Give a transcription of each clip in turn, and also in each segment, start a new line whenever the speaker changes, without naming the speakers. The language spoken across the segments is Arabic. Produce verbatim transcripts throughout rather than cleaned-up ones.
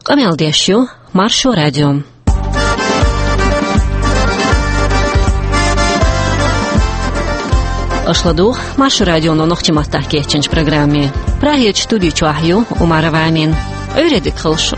Камелдешью, Маршу радио. Ашладух, Маршу радио на нохтиматта кетченч программе. Прахет студию чуахью, Умара Вамин. Öğredik kılışım.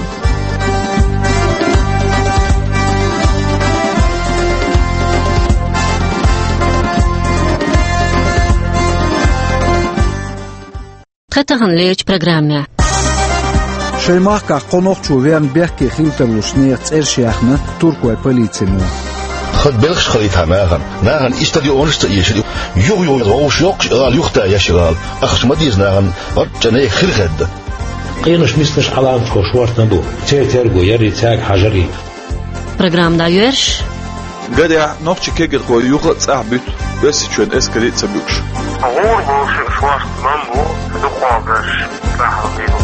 Tretahın leç programme.
Şeymahka konokçu veren bekki hilterluş niyet erşiyahını Turkoy polisinu.
خد بالك خليتها ناغن ناغن استدي اونست يشري يو يو روش يوق قال يختا يشغال اخش مديز ناغن رجنا خرخد
قينش مثلش على فوشورت نبو تيترغو يري تاك حجري
Программда يرش
قدع نوقش كيغل قول يوغل صاحبت بس شون اسكريت سبوكش
أقول بوشي شوارت نمو دقاقش راح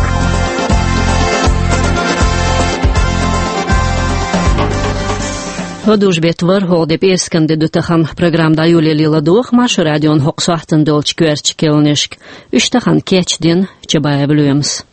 Hodus betvar hodep eskende dutahan programda Yulia Liladuh Maršu radion hoqsahtan dolç kverç kelnishk. Üçtahan keçdin çabayabiliyoruz.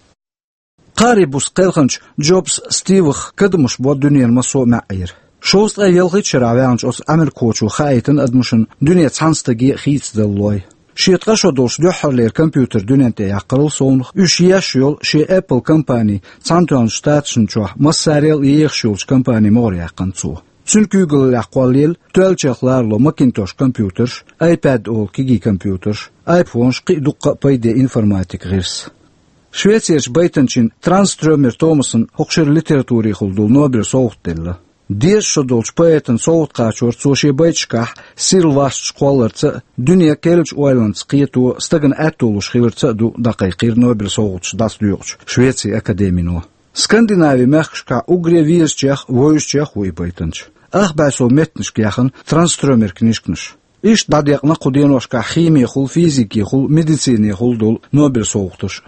Qaribus qelqanç Jobs Steve kadmuş bu dünyanın maso ma'ir. Şost ayelgı çiravanç os Amerikoçu xaytin admışın dünya tsanstagi xitsdalloy. Şiyatqa şodolş döhərlər kompüter dünyada yaqırıl soğunluq. Üç yaş yol şey Apple kompani Santuan ştatsın çoğ masarel yeğş yolç kompani mor yaqın çoğ. Çünkü Google aqwalil tölçaqlarlo Macintosh kompüter, iPad ol kigi kompüter, iPhone şqi duqqa payde informatik girs. Şvetsiyaç baytançin Tranströmer Thomas'ın hoqşer literaturi xuldul Nobel soğutdella. Dies şodolç poetin soğutqaçor çoşe bayçqah Silvas şqolarca dünya kelç oylans qiyetu stagan atoluş xilirca du daqiqir Nobel soğutç daslıyorç. Şvetsiya akademino. Skandinavi mexşqa ugre virsçaq voyuşçaq uy baytanç. Ah baso metniş yaxın Tranströmer knişkniş. İş dadyaqna qudenoşqa ximiya xul fiziki xul meditsini xul dol Nobel soğutuş.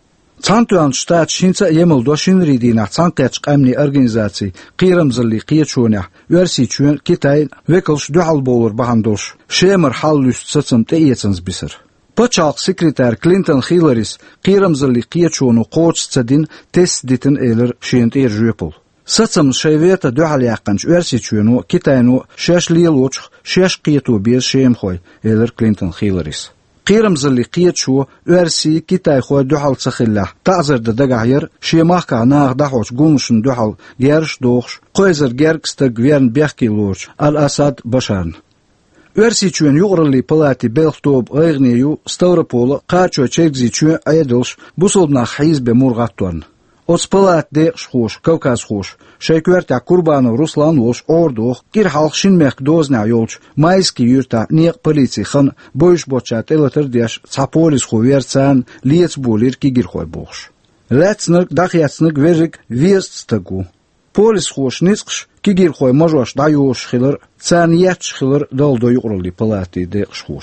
Santuan ştat şinça yemil doşinridina sanqaç qamni organizasiya qiramzli qiyeçuna versiçun Kitay vekalş dual bolur bahandolş. Şemer hallüst satsım teyetsins bisir. Paçaq sekreter Clinton Hillary's qiramzli qiyeçunu qoçsadin test ditin eler şient erjepul. Satsım şeveta dual yaqanç versiçunu Kitaynu şeşliyeloç şeş qiyetu bir şemxoy eler Clinton Hillary's. Qiramzli qiyeçu versi Kitay xoy dual tsxilla ta'zirda dagayir şemaqqa naq dahoç gumuşun dual gerş doğş qoyzer gerksta gvern bekkiloç al-Asad başarn. Versiçun yuqrali palati belxtob ayğneyu Stavropol qaço çegziçu ayedolş busolna hizbe murgattorn. Ots palat de xoş Kavkaz xoş Şeykverta Kurbanov Ruslan Loş orduq gir halqşin mek dozna yolç mayski yurta niq polisi xan boyş boçat elatır deş Sapolis xoversan liets bolir ki gir xoy box. Latsnık daxyatsnık verik vieststagu. Polis xoş nisqş ki gir xoy majoş dayoş xilır san yach xilır daldo yuqrali palati de xoş.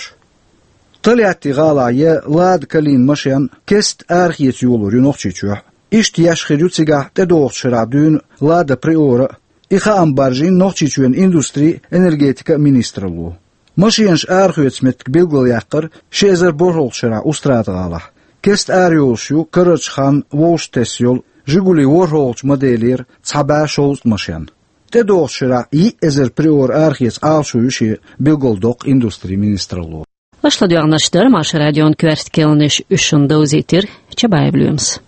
Talyati galaye lad kalin maşan kest arxiyet yolur yunoqçiçu. İşt yaşxirütsiga te doğçıra dün lada priora ixa ambarjin noqçiçuen industri energetika ministrluğu. Maşiyanş arxiyetsmet bilgol yaqır şezer borholçıra ustradğala. Kest ariyolşu Kırıçxan Volştes yol Jiguli Warholç modelir tsaba şolt maşyan. Te doğçıra i ezer prior arxiyets alşuyu şi bilgol doq industri ministrluğu.
Başladı anlaştır Maršu radyon kvert kelniş üşünde uzitir çabayabiliyoruz.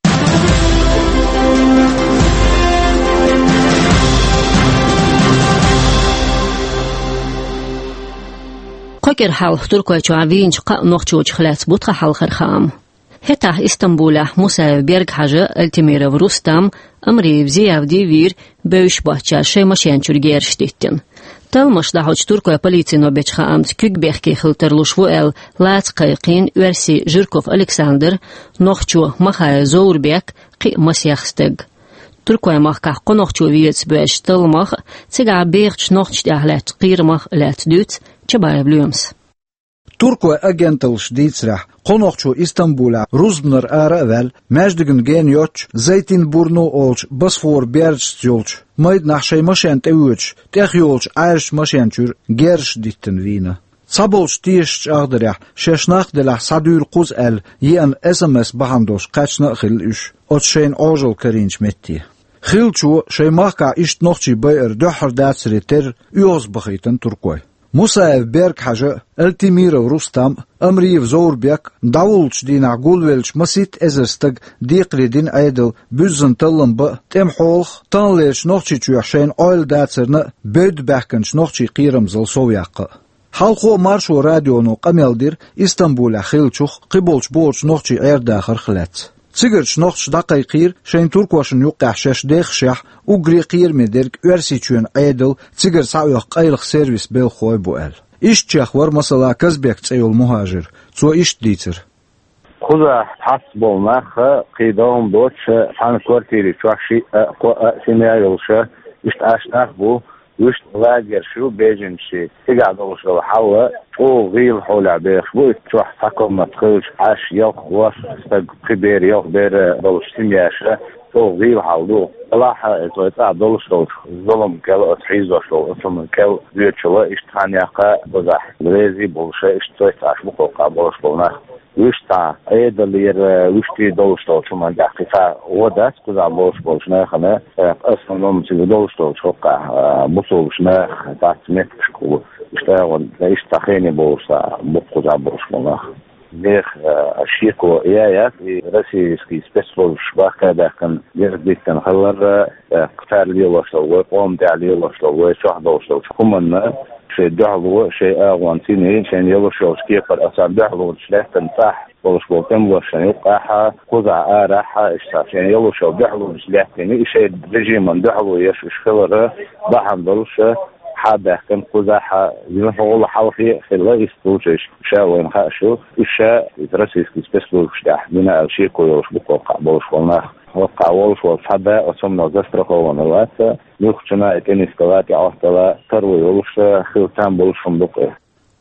Qoker halq Turkoyçu avinç qa noqçuç xlats butqa halqar xam. Heta İstanbul'a Musa Berg Hacı Altimira Rustam amri vziyavdi vir böyş bahça şeymaşençur gerştittin. Talmış da hoç Turkoy politsino beçxa amt kügbekki xilterluş el lats qayqin versi Jirkov Alexander noqçu Mahay Zourbek qi masyaxsteg. Turkoy mahka qonoqçu viets beş talmaq tsiga berç noqç dahlat qirmaq lat düt çabayabiliyoruz.
Turkoy agentalış ditsrah qonoqçu İstanbul'a Ruzbnar ara vel mejdigin gen yoç Zeytinburnu olç Bosfor berç yolç mayd naxşay maşent evüç tex yolç ayş maşençür gerş dittin vina. Sabolç tiş ağdırya şeşnaq dela sadur quz el yen S M S bahandoş qaçna xil üş otşeyn ojol karinç metti. خيلشو شي ماكا إشت نوخشي بير دوحر داتسري تر يوز بخيتن تركوي موسى بيرك حاجة التمير ورستم أمري وزور بيك داولش دين عقول ويلش مسيت إزرستق ديق لدين عيدل بزن تلن بق تم حولخ تنليش نوخشي تشوحشين أويل داتسرنا بيد بحكنش نوخشي قيرم زل سوياق حلقو مارشو راديو نو قميل دير إستنبول خيلشوخ قبولش بولش نوخشي عير داخر خلات تسيغرش نوخش دقيقير شين تركواشن يوقع شاش ديخ شاح وغري قير مدرك ورسيتشون عيدل تسيغر ساويخ قيلخ سيرفيس بيل خوي بوال إيش تشاخور مثلا كزبيك تسيو المهاجر تو إيش ديتر
خذا حسبوا ماخ قيدهم دوتش حان كورتيري شوخشي سيناريوشا إيش أشتاخ بو وش لاجر شو بيجن شيء تقعد وش لو حوا او غيل حول عبيخ بو تروح حكم ما تخرج عاش يوخ وص كبير يوخ بير دولش سمياشة او غيل حولو صلاحة اتويتا دولش لو ظلم كل اتحيز وش لو اصلا كل بيوتشلا اشتحان ياقا بزاح بريزي بولشا اشتويتا عش مقوقع بولش بولناخ وشتا ايد اللي وشتي دولش لو شو من دقيقة ودات كذا بولش بولش ناخنا اصلا لو مسيب دولش لو شوقع بصولش ناخ تاعت متشكو اشتغل ليش تخيني بورصة بقوز عبورش مناخ ديخ اشيكو ايايا في راسي سكي سبيسفول شباك كده كان يرديك كان خلر قتال ليولا شلوه قوم دع ليولا شلوه شوحدو شلوه كمان شيء دعوه شيء اغوانتيني شيء يولا شلوه سكيقر اصلا دعوه شلاه تنفح بولش بولتم وشان يوقعها قضع آراحة اشتاف يعني يولا شلوه دعوه شلاه تاني شيء رجي من دعوه يشوش خلر ضحن دولش حدا كان قزاحة ينفعوا حلقي في الرئيس توجش شاوين خاشو إشاء يترسيس كيسبسلو شتاح بناء الشيء كله شبك وقع بولش والناخ وقع والش والحدا وصمنا زسترخوا ونوات يخشنا اتني سكواتي عوستلا تروي والش خلطان بولش فندقه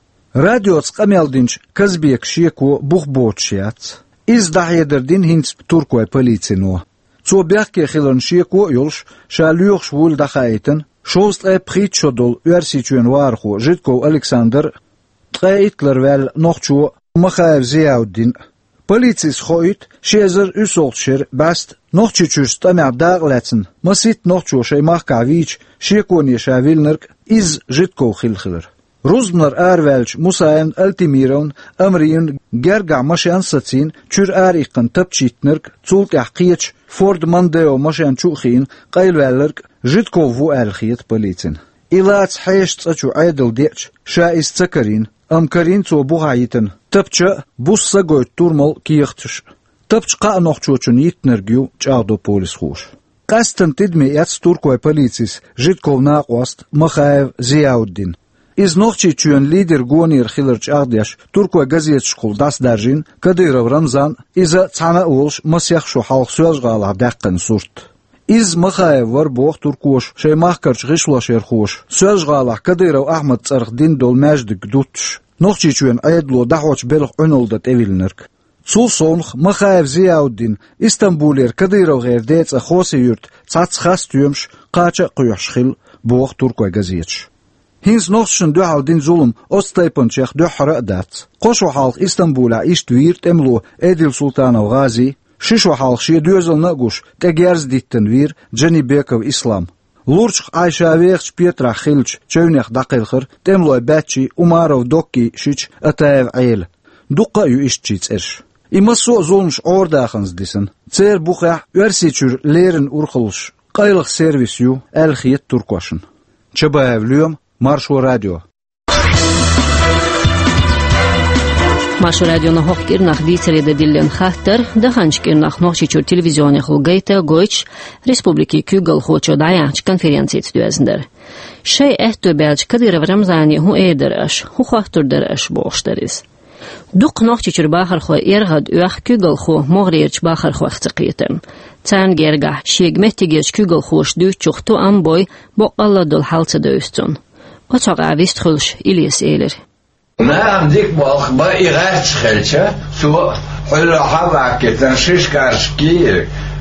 راديو تقميل دينش كزبيك شيكو بوخ بوتشيات إز دحيدر دين هينس تركوي بوليتينو تو بيحكي خلن شيكو يولش شاليوخ شول دخايتن شوست اي بخيت شدول ورسيتشون وارخو جدكو ألكسندر تقايت كلروال نوخشو مخايف زياو الدين بوليتيس خويت شيزر يسولتشير باست نوخشيتشوش تمع داغلاتن مسيت نوخشو شي مخكاويتش شيكوني شاويلنرك إز جدكو خلخلر روزبنر آروالش موساين التيميرون أمرين جرجع مشان ستين تشور آريقن تبتشيتنرك تولك أحقيتش فورد مانديو مشان شوخين قيل والرك جدكو فو الخيط بوليتين إلات حيش تسأشو عيدل ديتش شايس تسكرين أم كرين تو بوغايتن تبتش بوس ساقوي تورمل كيختش تبتش قا نوخشوچون يتنرجيو جاغدو بوليس خوش قاستن تدمي ياتس توركوي بوليتيس جدكو ناقوست مخايف زياو الدين إز نوخشي تشون ليدر غونير خيلرج أغديش تركوا غازيت شكول داس دارجين كديرو رمضان إذا تانا أولش مسيخ شو حالق سوز غالا داقن سورت إز مخايف وربوخ تركوش شي مخكرش غشولا شيرخوش سوز غالا كديرو أحمد صرخ دين دول ماجد قدوتش نوخشي تشون أيدلو دحوش بلغ عنولدت إيفيلنرك سول صونخ مخايف زياو الدين إستنبولير كديرو غير ديتس أخوسي يورت تاتس خاست يومش قاچا قيوش خيل بوخ تركوا غازيتش هينز نوخشن دو هالدين ظلم أستيبن شيخ دو حرقدات قوشو حالق إستنبولا إشت ويرت املو إدل سلطان وغازي ششو حالق شي دوزل نقوش تاقيارز ديت تنوير جاني بيكو إسلام لورشخ عايشا ويخش بيترا خيلش چونيخ دقيلخر تملو باتشي أمارو دوكي شيش أتايف عيل دوقا يو إشت شيتس إرش إما سوء ظلمش عور داخنز ديسن تير بوخيح يرسيچور ليرن أرخلش قيلخ سيرفيس يو الخيط تركوشن چبايف اليوم مارشو راديو
مارشو راديو نهوخ كيرناخ ديتري دا ديلن خاطر دخانش كيرناخ نوخشيچور تلفزيوني خلقيتا غويتش ريسبوبليكي كوغل خوچو دايانش конференциит düzender. Şey ehtöbelç kadir Ramzani hu ederş, hu xahtır derş boşdariz. Duq noxchichur baxar xo ergad uax kugel xo mogreerch baxar xo xtiqiten. Tsan gerga shegmetigech kugel xosh duchuxtu amboy boqalladul haltsa döstun. Oçaq avist xulsh ilis eler.
ما عندك بالخبا إغاث خلشة سو حلو حواك تنشيش كاشكير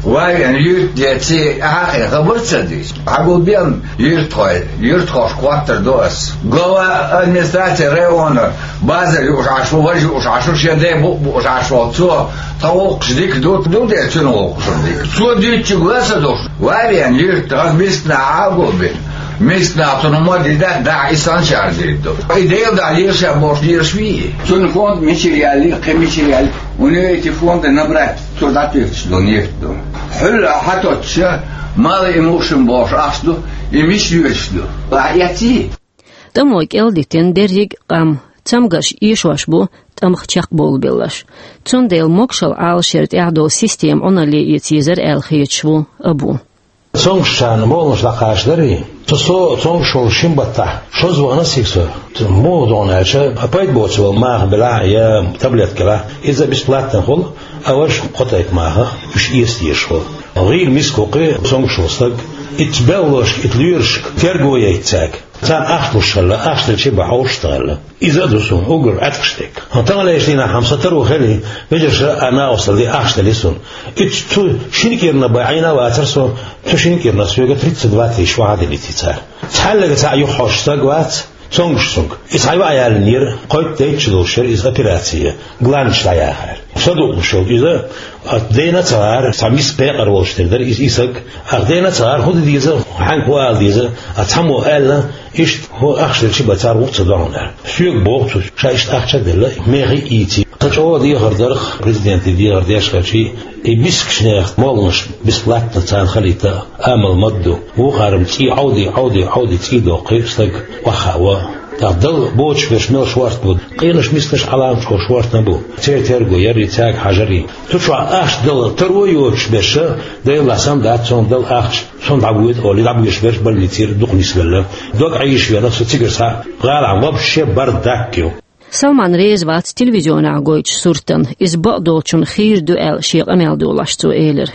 وين يرتي آخر خبر صديق أقول بيان يرتوي يرتوش كواتر دوس جوا المستشفى ريونا بعض يوش عشرة وجه يوش عشرة شيء يوش عشرة تو توق صديق دوت دوت يتنوق صديق شو ديت جواز دوش وين يرتوي مستنا أقول بي مستنا تنمو ديدا دا إنسان شارديدو إيديو دا يرشى بوش يرشوي شو نكون ميشيالي كميشيالي ونيتي فوند نبرة توداتيش دونيتو حل حتى تشا ما إيموشن باش أصله يمشي يشلو وعياتي
تموك إلديتين دريق قام تمغش إيشواش بو تمخ تشاق بول بيلاش تون ديل موكشل آل شرط إعدو سيستيم أنالي يتيزر آل خيتشو أبو
Сонгшан молнуш лакашдари. То со сонгшол шимбата. Шо звана сиксо. То модонача опять боцвал мах бела я таблеткала. Из-за бесплатно хол, а ваш котайт маха, уж есть ешхол. Рил мискоки сонгшостак. Итбеллош итлюрш тергояйцак. Цан ахтлушала, ахтлчи бахоштала. Из-за дусун угр аткштек. Антала лишнина хамсатеру хели, вежеш она остали ахтлисун. Ит ту шинкирна байна ватерсо, ту шинкирна свега тридцать два тысяч вадилити цар. Цаллага цаю хоштагват. Сонгшсунг. Исайва аялнир, койт дейчлушер из операции. Гланштаяхар. Садуушел иза اتدينا صار ساميس بيقر واشتردر إيش إيسك اتدينا صار هو ديزا حنكو آل ديزا اتهمو آلنا إيش هو أخشر شيء بتار وقت داونر سوق بوقت شايش أخشر دلا ميغي إيتي قطعوا دي غردرخ بريزيدنت دي غردياش خشي إبسك شنيخ مالنش بسلات نتان خليتا آمل مدو وقارم تي عودي عودي عودي تي دوقي سلك وخاوا تفضل بوش بشمل شوارت بود قينش مثلش علام شو شوارت نبو تير تيرجو يري تاج حجري تشوع أخش دل ترويوش بشه دل لسام دات صن دل أخش صن دعوت أولي دعويش بش بل يصير دوق نسبله دوق عيش في نفسه تيجر سا غال عم وبش بردكيو
سلمان ريزوات تلفزيون عقويش صورتن إز بقدوشون خير دوال شيء أمل دولاشتو إيلر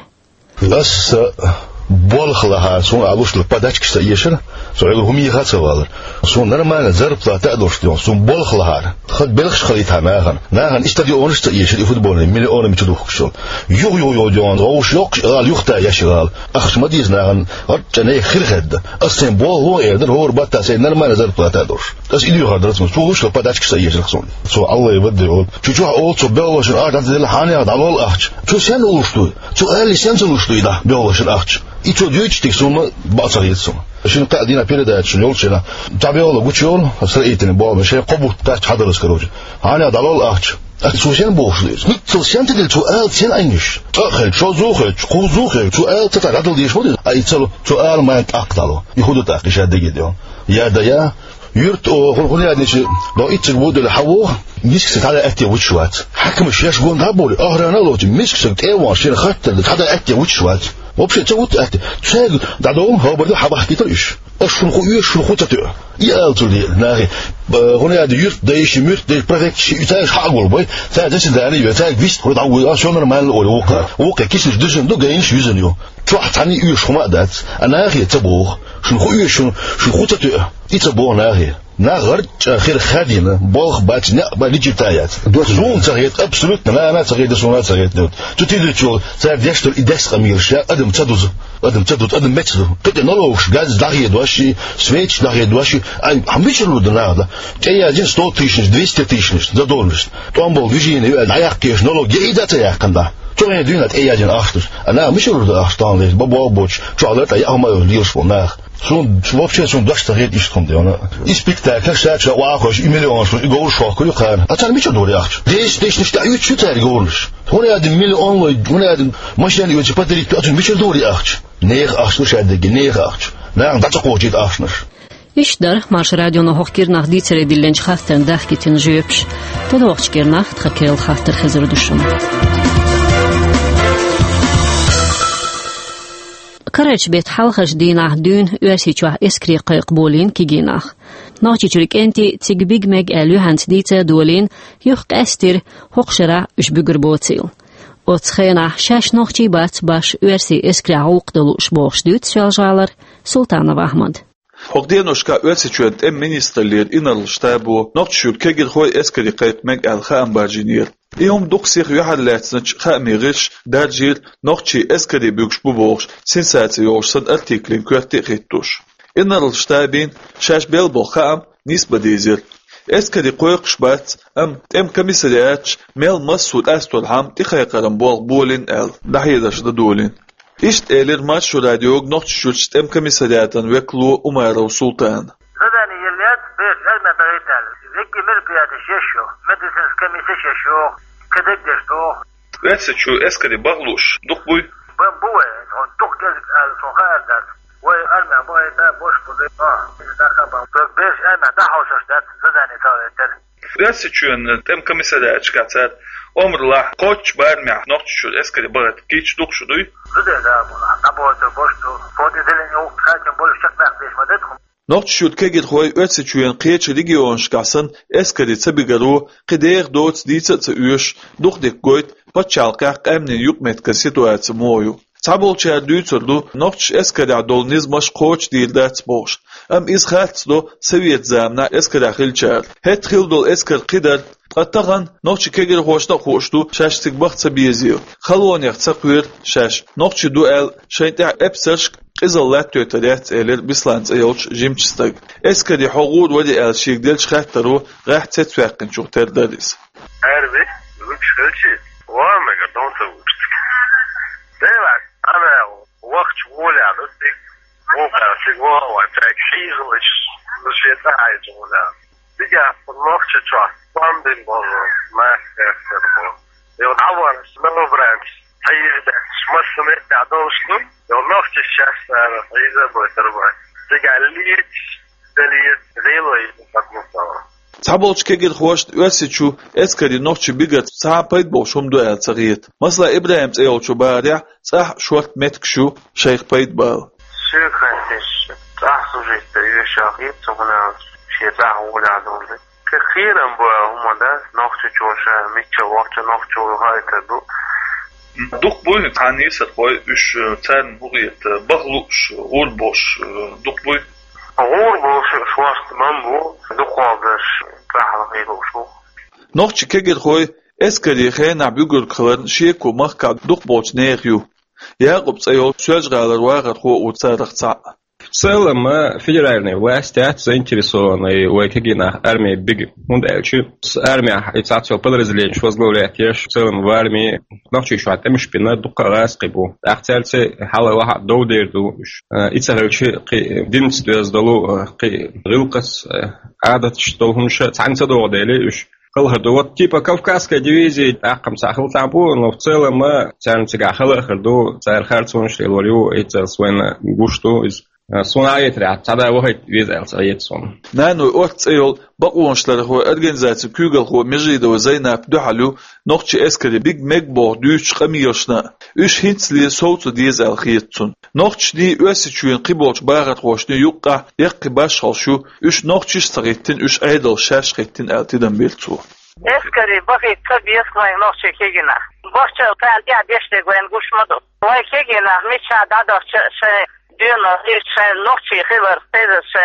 بس بالخلاها سون عروش البادشك سيشر سوالو هم يخاطر سون نرمان زربطة أدوشتيون سون بالخلاها خد بلخش خليتها معهن ناهن استدي أونش سيشر يفوتبول مليون متدوخشو يو يو يو جون روش يوكش قال يختا يشغال أخش مديز ناهن أرجعني خيرخد أصلا بول هو يقدر هو ربطة سي نرمان زربطة أدوش بس إليو هذا سون سوش البادشك سيشر سون سو الله يبدي يقول شو شو أول سو بيولش الأرض هذا الحاني هذا على الأخش شو سين أولشتو شو قال سين أولشتو إذا بيولش الأخش и что дьючтик сумма бацарится. Шин кадина передача лёлчина. Табиола гучёл, срейтин бал, ше кобут тач хадарыс короче. Аня далол ахч. А сусен бошлис. Нит сусен тедил чу эл сен айниш. Ахел чо зухе, чу зухе, чу эл тата радл диш ходи. Ай цало чу эл майт актало. И ходот ах шадde гидё. Я да я يرت أو خلوني أدنى شيء لو إتش بود الحواه مسك على أتي وشوات حكم الشيش قون دابول أهرنا لو مسك سكت أيوة شيء خدت على أتي وشوات وبشيء تقول أتي شيء دعوهم هو برضو حبة حكيتليش أشرو خو يشرو خو تتوه يالتولي ناهي هنا أدي يرت دايش ميرت دايش بريك شيء يتاعش حقول باي تاعش داني يتاعش بيست خد عود أشون مال أول وقع وقع كيسش دجن دو جاينش يزنيو شو حتعني يش خو ما دات أنا أخي تبوه شو خو يش شو خو تتوه يتبوه ناهي نغرد خير خادينا بالغ بات نقبل ديجيتايات زون تغيت ابسولوت لا انا تغيت زون تغيت دوت تتيدي تشو صار يشتر ايداس قمير شا ادم تدوز ادم تدوز ادم متر كده نلوش غاز داغي دواشي سويتش داغي دواشي اي هميشلو دنادا تيا جن sto тысяч двести тысяч за доллар там был движение аяк кеш нолог гейдата якында توين دينات اي اجن اختر انا مش رد اختان لي بابا بوش شغلات اي هم ليش وناخ شون вообще شون داش تغيت ايش كوم ديانا اي سبيكتاكل شات واخوش مليون شو يقول شو كل خير اتر مش دوري اخ ديش ديش نشتا شو تاع يقولش هنا هذا مليون لو هنا هذا ماشي اللي يجي بدري اتر مش دوري اخ نيغ اخ شو شاد نيغ اخ لا داش قوجيت اخنش
إشدار مارش راديو نهوخ كيرناخ ديتر ديلنج خاطن داخ كتن جيبش تدوخش كيرناخ تخكيل خاطر خزر دوشم كرج بيت حلخش ديناخ دون يوسيچوه اسكري قيقبولين كيجيناخ ناچي چوريك انتي تيگ بيگ ميگ اليو هانت ديتا دولين يوخ قستر هوخشرا اش بگربوتيل وتخيناخ شاش نوخچي بات باش يوسي اسكري عوق دلوش بوخش دوت شالجالر سلطانة احمد
Hogdianoshka ötseçönt em ministerler inarlıştabu nokçul kegir hoy eskeri qaytmek al xambarjinir. İyum duqsih yuhallatsnıç xamirish darjil nokçi eskeri bükş bu boğş sensasiya yoşsan artiklin kötti xittuş. Inarlıştabin şaş belbo xam nisba dizir. Eskeri qoyqşbat am em komisariat mel masud astol ham tiqayqaram bol bolin al dahidaşda dolin. İşt elir maç şu radyog nokçul em komisariatan veklu Umarov Sultan.
Zadani yerlet bir elme dağıtal. Zeki mir piyade şeşo. Medicines komisi şeşo. Kedek deşto.
Vetse şu eskeri bağluş. Duk buy.
Ben bu ve on duk gezik al son hayaldat. Ve elme bu ayda boş budu. Ah, da kabam. Beş elme da hoşuştat. Zadani tağıtal.
Vetse şu em komisariat çıkartar. Omrla koç barmya nokçul eskeri bağıt geç duk şuduy. Nokçul kegir hoy ötseçüyen qeç region şkasın eskeri tsabigaru qideyg dots ditsa tsüyüş duqdek goyt paçalqa qamne yukmetka situasiya moyu. Tabolçar dütsurdu nokç eskeri adolnizmaş qoç dildat boş. Am izxatsdo Sovet zamna eskeri xilçar. Het xildol esker qidar Qatağan nokçi kegir hoşta hoşdu şaştık baxtsa beziyor. Xaloniq tsaqır şaş nokçi duel şayta epsarş qizallat tötədat elir bislans ayolç jimçistag. Eskeri hoğud vadi el şigdel çıxattaru qahtset faqin çoqterdadis.
Erbi üç ölçü var mı gadonsa uçtuk. Devar ana vaqt voladı dik voqa sigwa wa takhiz şeyta aytula. Diga nokçi çwa London bolu, Manchester bolu. Eu avar smelo branch. Hayırda smasını dadolştu. Eu nokçi şahsara hayırda boytarba. Digalit deliyet reloy takmustava.
Tabolç kegir hoşt öseçu eskeri nokçi bigat sapayt boşum duel tsagit. Masla İbrahim ayolçu bariya tsah short metkşu şeyh payt bal.
Şükrantiş. Tsah sujette yaşahit tsuguna şeytah uladoldu. Kekhiran bu umada nokta çoşa mitçe vakti nokta haytadu.
Duk boy taniyse boy üç ten buğyet bağluş ul boş duk boy.
Ul boş şuast man bu duk olmuş rahmet olsun.
Nokçi kegir hoy eskeri xena bugür kılan şey kumak ka duk boş neyu. Yaqub tsayol söz galar waqat ho utsarıqsa.
В целом, федеральные власти заинтересованы в Экагина армии Биг Мундельчи. Армия и царство подразделение, что возглавляет я в целом в армии. Ночью еще от Эмишпина Дукарас Кибу. Ахцельцы Халалаха Доудерду. И царевичи Динстве сдалу Рилкас Адат, что он еще Цанца Доудели. Вот типа Кавказская дивизия, Ахам Сахал Табу, но в целом Царница Гахала Харду, Царь Харцун Шлилорю, и Царь Суэна Гушту из Sunayetri tada vohit vizel sayetson.
Nanu ortsayol baqonşları ho organizasiya kügal ho mejida ve Zeynep duhalu nokçi eskeri big megbo düç qamiyoshna. Üç hintsli soğutu dizel xiyetsun. Nokçni ösüçüyen qibolç bağat hoşni yuqqa yaqi baş halşu üç nokçi stagittin üç aydal şaşqittin altiden beltu.
Eskeri baqit tabiyasmay nokçi kegina. Boşça taldiya deşte gwen guşmadu. Vay kegina micha dador şey Дюна, еще ночи хилар, следующий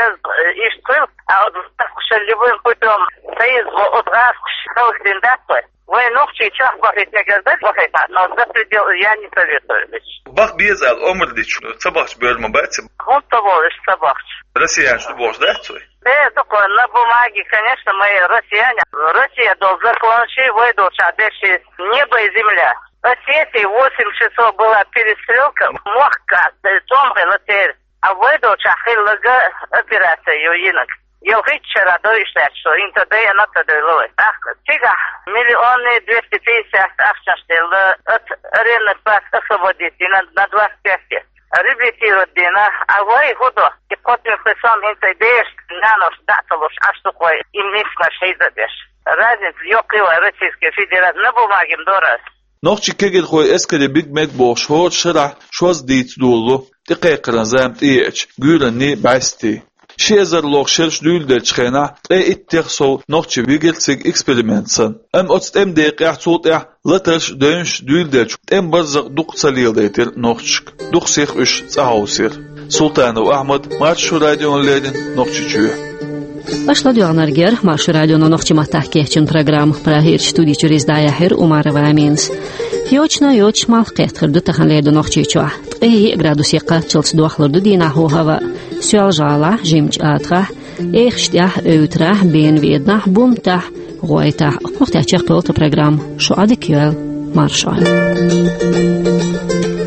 из кыл, а вот так что любым путем союз от раз к дендату. Вы ночи час бахит не газет бахит, но за предел я не советую.
Бах безал, омрдич, собак бёрма бати.
Он того лишь собак.
Россиян что бож, да, цой?
Да, только на бумаге, конечно, мы россияне. Россия должна кланши выйдут, а дальше небо и земля. В Осетии восемь часов была перестрелка, мохка, томбы летели, а выйдут, а хиллага операция юинок. Я вчера доишла, что интоды я на тоды ловит. Ах, тига, миллионы двести пятьдесят ахчаштелы от рынок вас освободить на, на двадцать пять. Реабилитировать дина, а вы худо. И потом сам интодеешь, на нос даталуш, а что такое, и миско шейзадешь. Разница, ёкила Российской Федерации, на бумаге дорос.
Nokçi kegir hoy eskeri big meg boş hot şara şoz dit dolu diqeqran zamt iç güreni basti şezer loq şerş dülde çıxena e ittiqso nokçi bigelsig experimentsan am otst em de qahtsut ya laters dönş dülde em bazıq duqsalildetir nokçik duqsix üç sahausir Sultanov Ahmad, Marşu Radyo'nun ledin Nokçuçuyu.
Ашладуанаргер Маршу радионо нохчиматах кехчин программ прахир студии через даяхир Умарова Аминс. Йочно йоч малхет хырды тахан леду нохчичуа. Тқи градусиқа чылц дуахлырды дина хохава. Сюалжала жимч атха. Эхштях өйтра бен ведна бумтах гуайтах. Нохтячех пылты программ. Шо адикюэл Маршал.